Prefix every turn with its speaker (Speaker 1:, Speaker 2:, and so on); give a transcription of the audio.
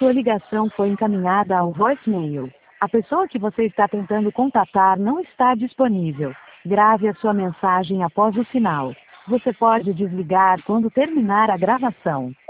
Speaker 1: Sua ligação foi encaminhada ao voicemail. A pessoa que você está tentando contatar não está disponível. Grave a sua mensagem após o sinal. Você pode desligar quando terminar a gravação.